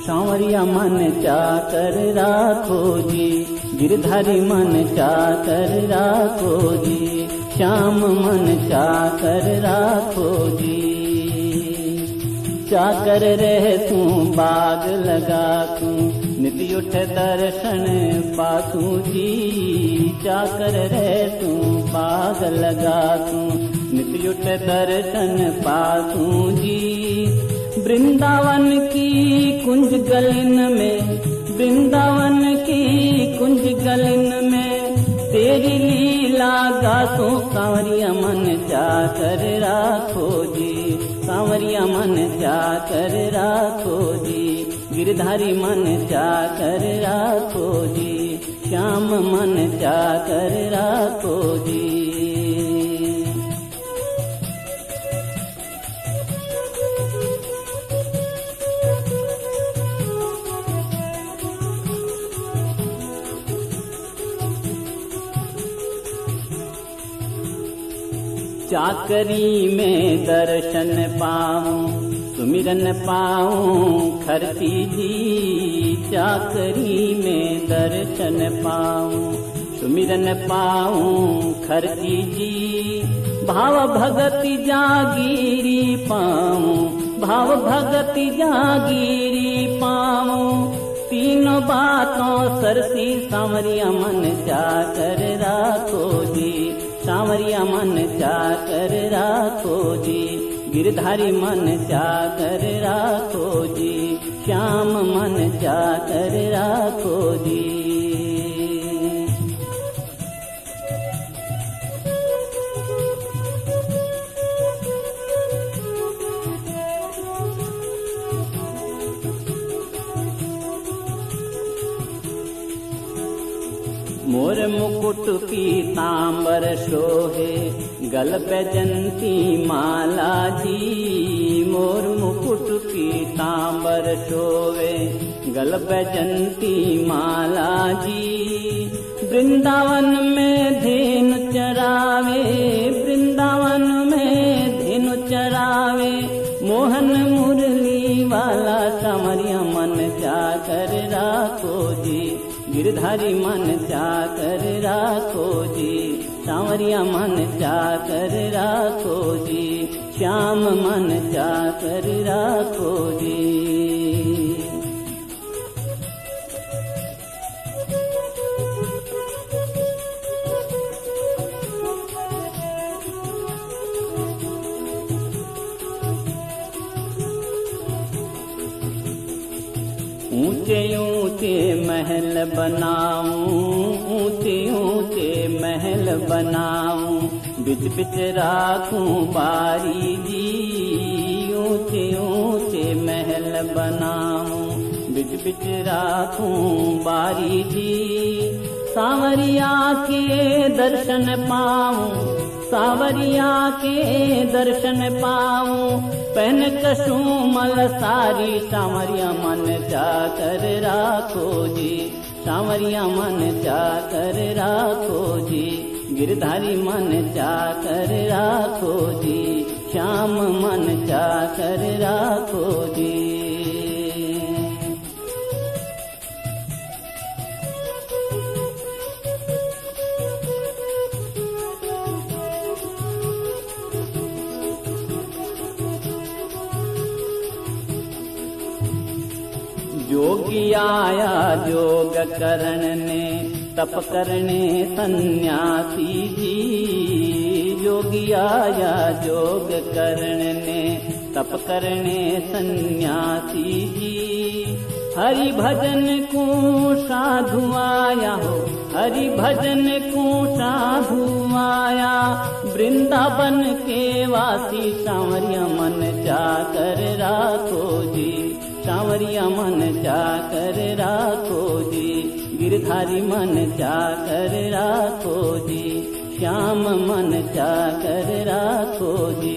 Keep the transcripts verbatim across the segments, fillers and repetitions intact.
सांवरिया मन चाकर राखो जी, गिरधारी मन चाकर राखो जी, श्याम मन चाकर राखो जी। चाकर रह तू बाग लगा तू, नित्य उठ दर्शन पातू जी। चाकर रह तू बाग लगा तू, नित्य उठ दर्शन पातू जी। वृंदावन की कुंज गलिन में, वृंदावन की कुंज गलिन में, तेरी लीला गातो सांवरिया मन चाकर राखो जी, सांवरिया मन चाकर राखो जी, गिरधारी मन चाकर राखो जी, श्याम मन चाकर राखो जी। चाकरी में दर्शन पाऊं, सुमिरन पाऊं खरती जी। चाकरी में दर्शन पाऊं, सुमिरन पाऊं खरती जी। भाव भगति जागीरी पाऊं, भाव भगति जागीरी पाऊं। तीनों बातों सरसी सांवरिया मन चाकर राखो जी, सांवरिया मन चाकर राखो जी, गिरधारी मन चाकर राखो जी, श्याम मन चाकर राखो जी। मोर मुकुट पीतांबर शोहे, गल पे जंती माला जी। मोर मुकुट पीतांबर शोवे, गल पे जंती माला जी। वृंदावन में धेनु चरावे, वृंदावन में धेनु चरावे। मोहन मुरली वाला सांवरिया मन चाकर राखो जी, गिरधारी मन चाकर राखो जी, सांवरिया मन चाकर राखो जी, श्याम मन चाकर राखो जी। ऊंचे ऊंचे महल बनाऊं, ऊंचे ऊंचे महल बनाऊं। बिच बिच राखूं बारी जी, ऊंचे ऊंचे महल बनाऊं। बिच बिच राखूं बारी जी। सांवरिया के दर्शन पाऊं, सांवरिया के दर्शन पाऊं। पहन कसूमल सारी सांवरिया मन चाकर राखो जी, सांवरिया मन चाकर राखो जी, गिरधारी मन चाकर राखो जी, श्याम मन चाकर राखो जी। जोगी आया जोग करने, तप करने सन्यासी जी। जोगी आया जोग करने, तप करने सन्यासी जी। हरि भजन को साधु आया हो, हरि भजन को साधु आया। वृंदावन के वासी सांवरिया मन चाकर राखो जी, सांवरिया मन चाकर राखो जी, गिरधारी मन चाकर राखो जी, श्याम मन चाकर राखो जी।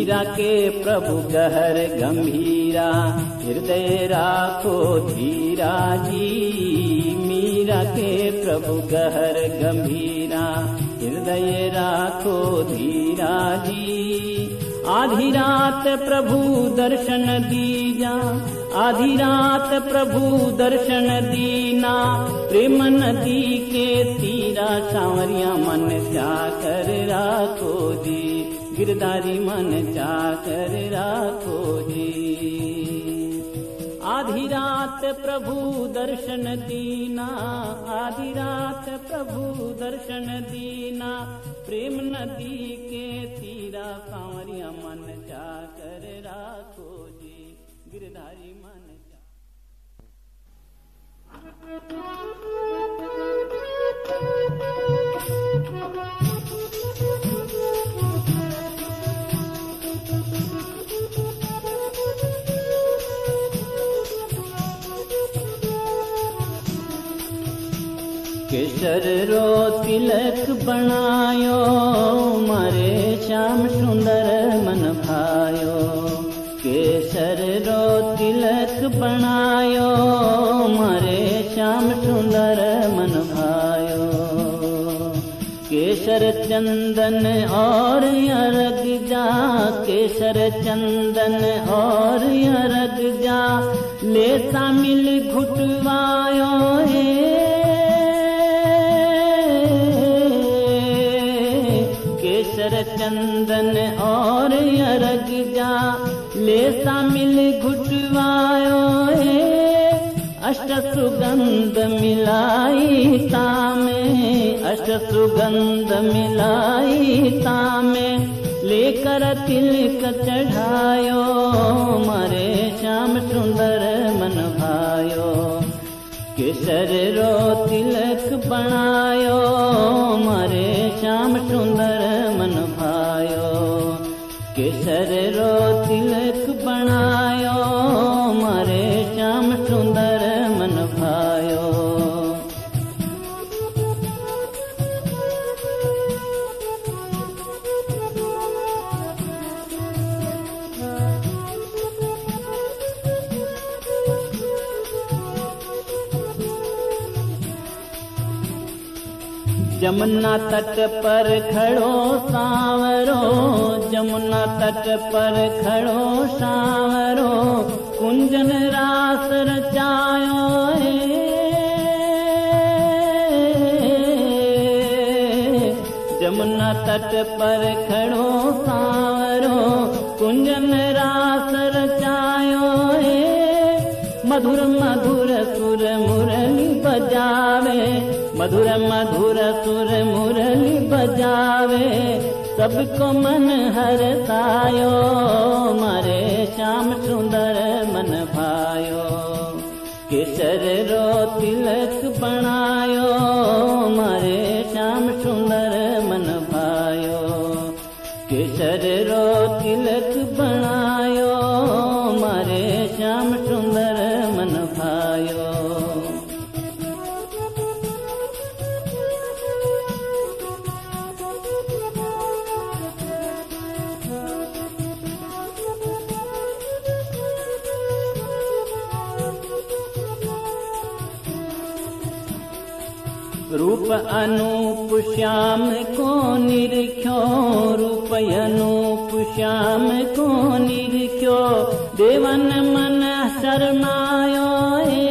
मीरा के प्रभु गहर गंभीरा, हृदय राखो धीरा जी। मीरा के प्रभु गहर गंभीरा, हृदय राखो धीरा जी। आधी रात प्रभु दर्शन दीजा, आधी रात प्रभु दर्शन दीना। प्रेम नदी के तीरा, सांवरिया मन जाकर राखो जी। गिरधारी मन जाकर राखो जी। आधी रात प्रभु दर्शन दीना, आधी रात प्रभु दर्शन दीना। प्रेम नदी के तीरा, सांवरिया मन जाकर राखो जी। गिरधारी मन जा। केसर रो तिलक बनायो, मारे श्याम सुंदर मन भायो। केसर रो तिलक बनायो, मारे श्याम सुंदर मन भायो। केसर चंदन और अरग जा, केसर चंदन और अरग जा। ले शामिल घुटवायो है, केसर चंदन और अरग जा। ले शामिल घुटवायो है, अष्ट सुगंध मिलाई तामे, अष्ट सुगंध मिलाई तामे। लेकर तिलक चढ़ायो, मारे श्याम सुंदर मन भायो। केसर रो तिलक बनायो, मारे श्याम सुंदर मन भायो। केसर रो तिलक बनायो, मारे श्याम सुंदर मन भायो। जमुना तट पर खड़ो सांवरो, जमुना तट पर खड़ो सांवरो। कुंजन रास रचायो है, जमुना तट पर खड़ो सांवरो। कुंजन रास रचायो है, मधुर मधुर सुर मुरली बजावे, मधुर मधुर सुर मुरली बजावे। सबको मन हरसायो, मारे श्याम सुंदर मन भायो। केसर रो तिलक बनायो, मारे श्याम सुंदर मन भायो। केसर रो तिलक बनायो, मारे श्याम सुंदर मन भायो। रूप अनूप श्याम को निरख्यो, रूप अनूप श्याम को निरख्यो। देवन मन शर्मायो है,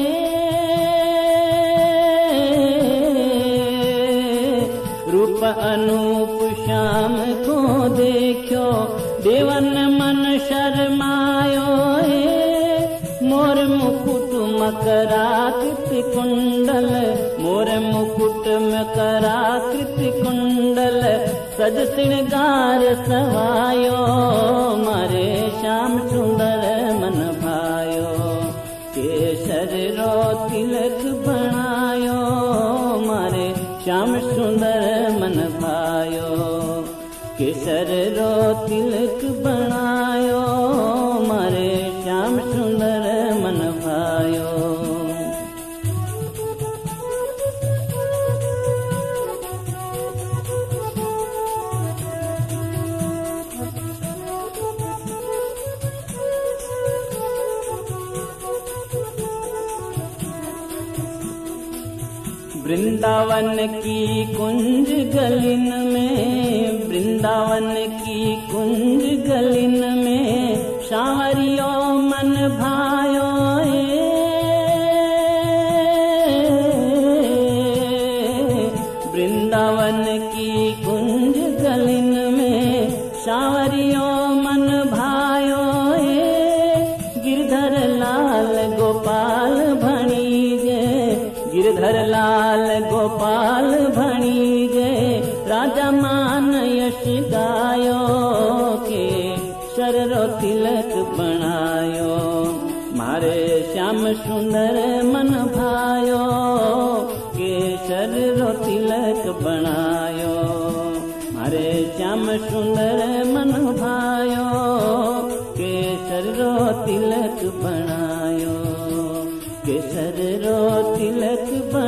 रूप अनूप श्याम को देखो। देवन मन शर्मायो है, मोर मुकुट मकराकृत कुंडल, मोर मुकुट मकराकृत कुंडल। सज श्रृंगार सवायो, मारे श्याम सुंदर मन भायो। केसर रो तिलक बनायो, मारे श्याम सुंदर मन भायो। केसर रो तिलक बनायो, मारे श्याम सुंदर मन भायो। वृंदावन की कुंज गलिन में, वृंदावन की कुंज गलिन में सांवरियो मन भायो ए। वृंदावन की कुंज गलिन में सांवरियो मन भायो ए। गिरधर लाल गोपाल भणीजे, गिरधर लाल गोपाल भणीजे। राजा मान यश गायो के शररो तिलक बनायो। मारे श्याम सुंदर मन भायो केसर रो तिलक बनायो। मारे श्याम सुंदर मन भायो केसर रो तिलक बनायो, केसर रो तिलक बनायो।